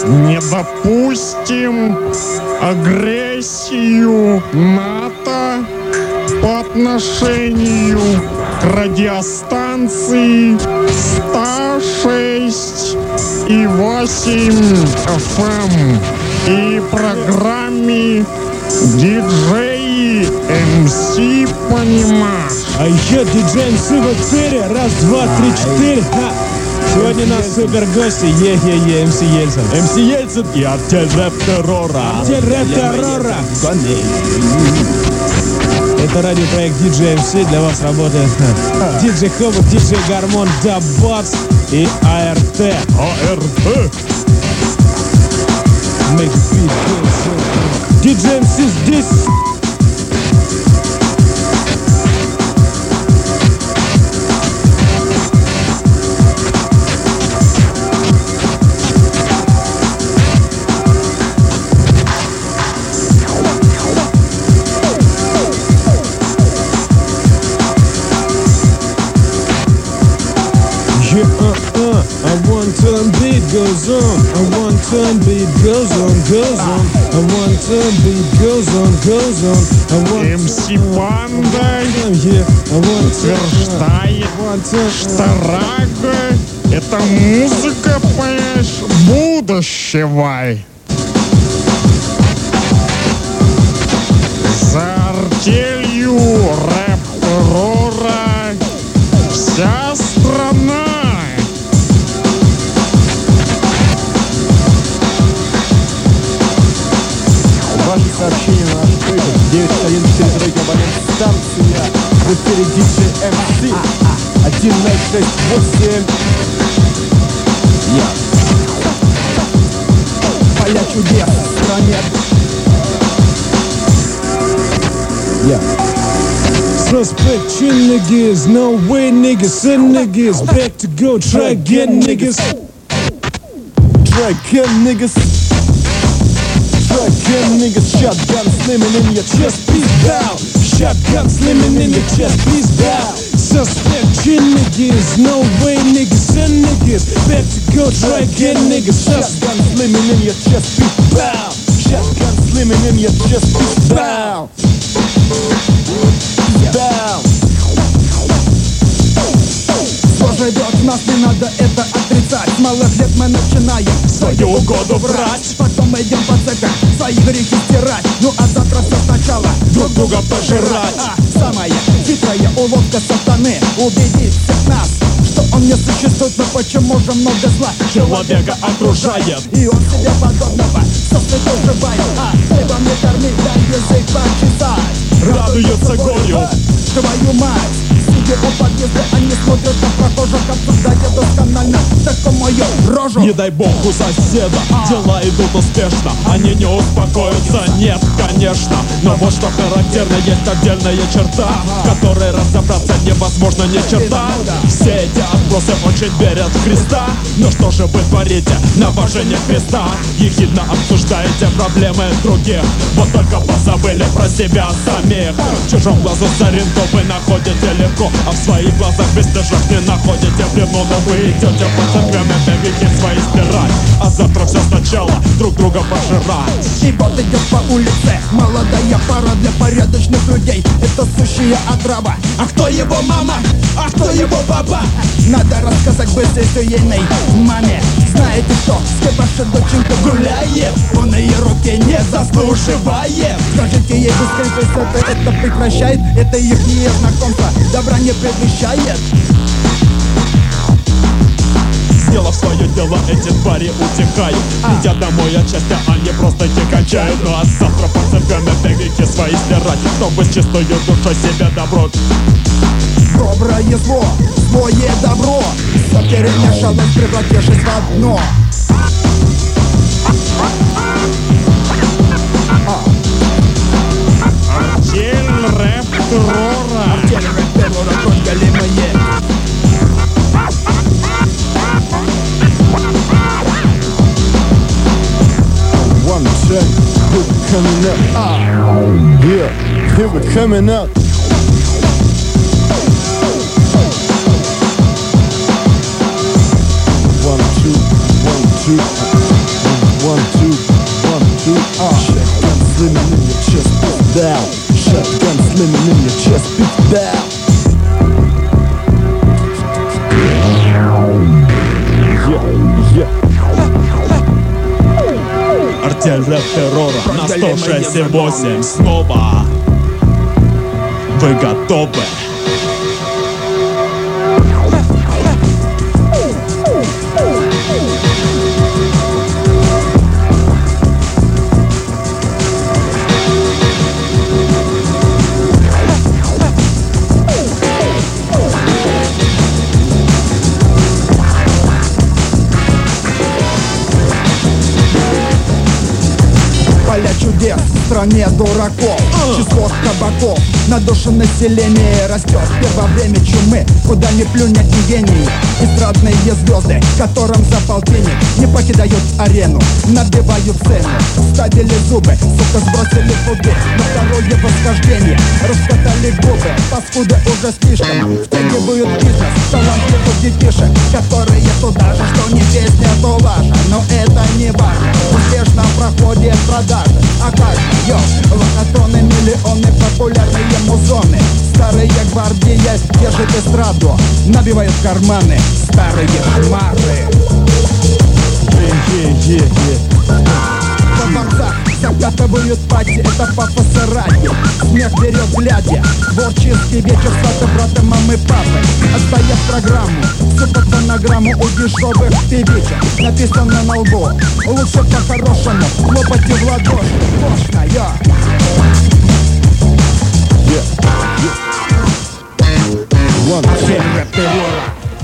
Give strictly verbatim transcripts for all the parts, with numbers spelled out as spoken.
Не допустим агрессию НАТО по отношению к радиостанции сто шесть и восемь эф эм и программе диджей эм си Понимаш. А еще диджей эм си в эфире. Раз, два, три, четыре. Ха. Сегодня у нас супер гости. Е-е-е, эм си Ельцин. эм си Ельцин и Артель Рэп Террора. Артель Рэп Террора. Это радиопроект диджей эм си. Для вас работает диджей Хобот, диджей Гармон, Даббакс и эй ар ти. эй ар ти. Make it beat. диджей эм си здесь. Goes on, a one-turn beat goes on, goes on, a one-turn beat goes on, goes on, a one-turn эм си Панда утверждает, что рэп — это музыка, понимаешь, будущего. За артелью рэп-террора вся страна. Ваши сообщения на наш номер девять один четыре тройка абонент станция. В эфире диджей эм си один ноль шесть восемь. Я поля чудес в стране. Я Suspect chin niggas, no way niggas, send niggas back to go, try again niggas. Try again niggas. Try again niggas. Shotgun slimming in your chest, please bow. Shotgun slimming in your chest, please bow. Suspect chin niggas, no way niggas, send niggas back to go, try again niggas. Shotgun slimming in your chest, please bow. Shotgun slimming in your chest, please bow. Down. Что живет нас, не надо это отрицать. С малых лет мы начинаем свою угоду врать. Потом идем по цепям свои грехи стирать. Ну а завтра все сначала друг друга пожирать. А самая хитрая уловка сатаны убедить всех нас, что он не существует, но почему же много зла человека окружает, и он себе подобного сосвету живает. А хлебом не корми, дай язык почесать. радуется горю. Твою мать, сидя у подъезда, они смотрят на прохожих, обсуждая досконально такую мою рожу. Не дай бог у соседа дела идут успешно, они не успокоятся, нет, конечно. Но вот что характерно, есть отдельная черта, в которой разобраться невозможно ни черта. Все эти отбросы очень верят в Христа. Но что же вы творите на вожжении Христа? Ехидно обсуждаете проблемы других, вот только позабыли про себя самих. В чужом глазу соринку вы находите легко, а в своих глазах бесстыжих не находите бревно. Но вы идете по цепям и бегаете свои стирать, а завтра все сначала друг друга пожирать. И вот идет по улице молодая пара для порядочных людей. Это сущая отрава. А кто его мама? А кто его папа? Надо рассказать быстрее маме. Знаете что? С кем ваша доченька гуляет? Он ее руки не заслуживает. Скажите ей быстрее, что это, это прекращает. Это их знакомство добра не предвещает. Сделав свое дело, эти твари утекают. Идя домой от счастья, они просто не кончают. Ну а завтра по цепям и бегайте свои стирать, чтобы с чистой душой себе добро. Доброе зло, злое добро, все перемешалось, превратившись в одно. Артель рэп террора. Артель рэп террора, только ли мои. One check, here we coming up. Ah, yeah, here we coming up. One, two, one, two, one, Артель рэп террора на сто шесть и восемь. Снова вы готовы? Поля чудес в стране дураков, число кабаков на душе населения растет. Первое время чумы, куда ни плюнь, нет ни гений. Эстрадные звезды, которым запал денег, не покидают арену, набивают цену. Ставили зубы, сука, сбросили футы на второе восхождение, раскатали губы. Паскуды уже слишком втягивают бизнес талантливых детишек, которые туда же, что не песня, то лажа. Но это не важно, успешно проходит продажи. А как, йо, лохотроны, миллионы, популярные музоны. Старые гвардии держат эстраду, набивают карманы старые шмары. В дворцах закатывают пати, это пафосы ради. Смех берет глядя, творческий вечер с брата, мамы, папы. Отстоят программу, сука, фонограмму у дешевых певичек. Написано на лбу, лучше по-хорошему хлопайте в ладоши. Точно, я. Артель рэп террора.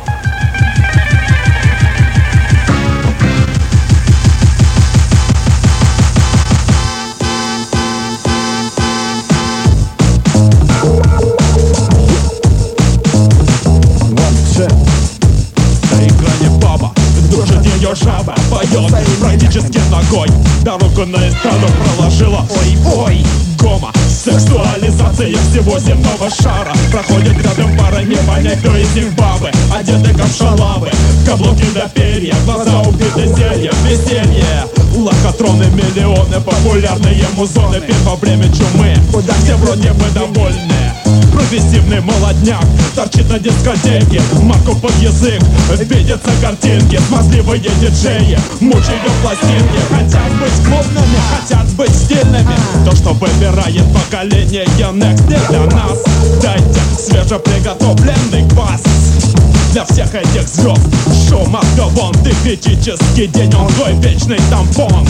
На экране баба, душит ее жаба, поет практически ногой, дорогу на эстраду проложила. Ой-ой, гома, сексуализация всего земного шара. Проходит рядом пара, не понять, кто из них бабы. Одеты как шалавы, каблуки до перья, глаза убиты зельем, веселье. Лохотроны, миллионы, популярные музоны. Первое время чумы, все вроде бы довольны. Прогрессивный молодняк торчит на дискотеке, маку под язык, видятся картинки. Смазливые диджеи мучают пластинки. Хотят быть клубными, хотят быть стильными. То, что выбирает поколение Next, не для нас. Дайте свежеприготовленный квас для всех этих звезд. Шоу Мозговон, ты критический день, он твой вечный тампон.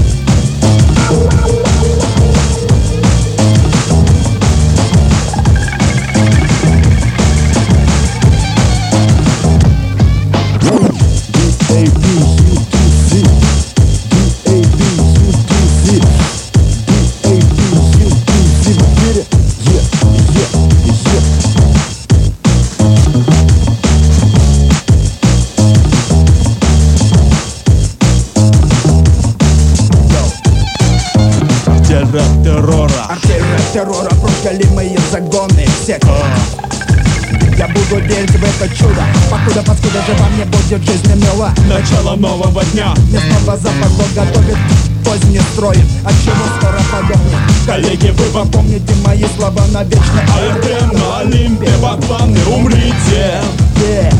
Артель рэп террора. Артель рэп террора, прокляли мои загоны все. Я буду верить в это чудо, покуда паскуда же во мне будет жизнь мила. Начало нового дня, мне снова запах Бог готовит, поздний строит, отчего скоро подохнет. коллеги, вы Помните мои слова навечно. АРТ на Олимпе, бакланы, умрите. Yeah.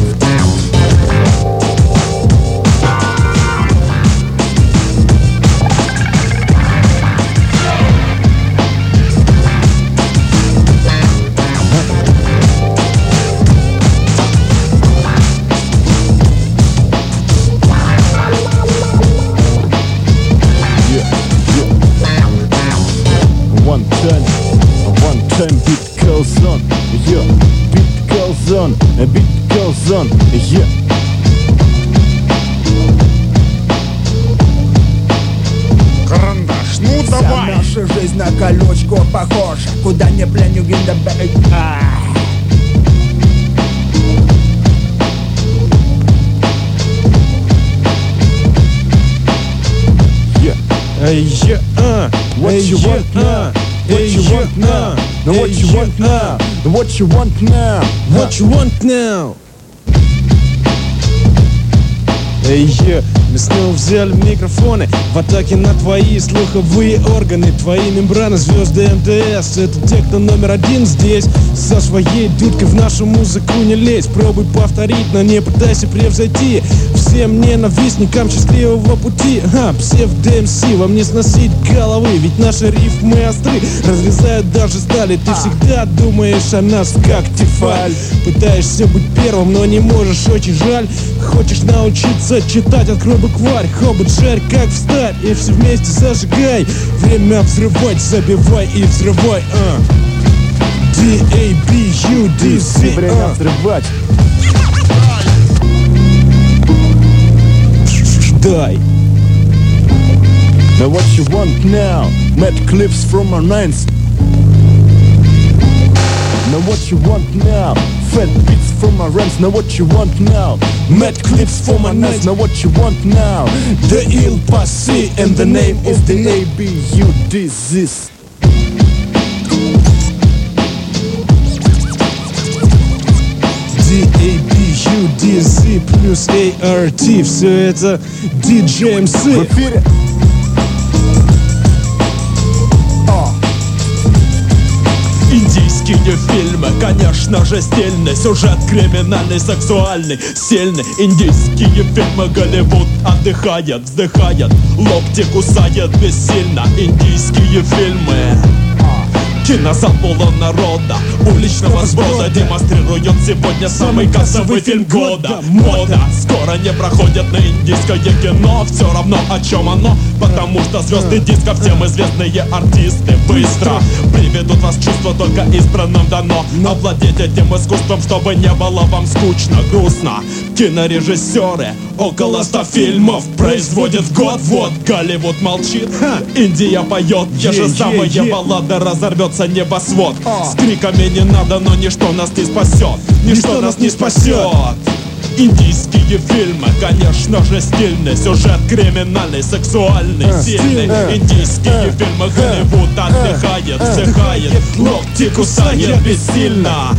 One ten, one ten, beat goes on, yeah. Beat goes on, beat goes on, yeah. Карандаш, ну Вся давай! наша жизнь на колючку похожа, куда не пленю гиндабэй. Hey, yeah, uh, what you want now? What you want now? What you want now? What you want now? What you want now? Эй, е, мы снова взяли микрофоны в атаке на твои слуховые органы, твои мембраны, звезды эм тэ эс. Это те, кто номер один здесь. Со своей дудкой в нашу музыку не лезь. Пробуй повторить, но не пытайся превзойти. Всем ненавистникам счастливого пути. Ха, псевдо эм си, вам не сносить головы, ведь наши рифмы остры, разрезают даже стали. Ты всегда думаешь о нас как Тефаль. Пытаешься быть первым, но не можешь, очень жаль. Хочешь научиться читать, открой букварь. Хобот, жарь, как встать, и все вместе зажигай. Время взрывать, забивай и взрывай. uh. ди эй би ю ди си. Время взрывать. Дай. Now what you want now? Mad clips from our nines. Now what you want now? Fat beats from my rhymes. Now what you want now? Mad clips from my nines. Now what you want now? The ill posse and the name of the A B U disease. ди эй би ю ди си плюс эй ар ти. Все это диджей эм си. В эфире. Индийские фильмы, конечно же, стильный. Сюжет криминальный, сексуальный, сильный. Индийские фильмы, Голливуд отдыхает, вздыхает, локти кусает бессильно. Индийские фильмы. Кинозал полон народа, уличного сброда. Демонстрирует сегодня самый кассовый фильм года. Мода скоро не проходит на индийское кино. Все равно о чем оно, потому что звезды диска, всем известные артисты, быстро приведут вас в чувство, только избранным дано овладеть этим искусством, чтобы не было вам скучно, грустно. Кинорежиссеры около ста фильмов производят в год. Вот Голливуд молчит, Индия поет, те же самые баллады, разорвется небосвод. С криками не надо, но ничто нас не спасет. Ничто нас не спасет. Индийские фильмы, конечно же, стильный. Сюжет криминальный, сексуальный, сильный. Индийские фильмы, Голливуд отдыхает, вздыхает, локти кусает бессильно.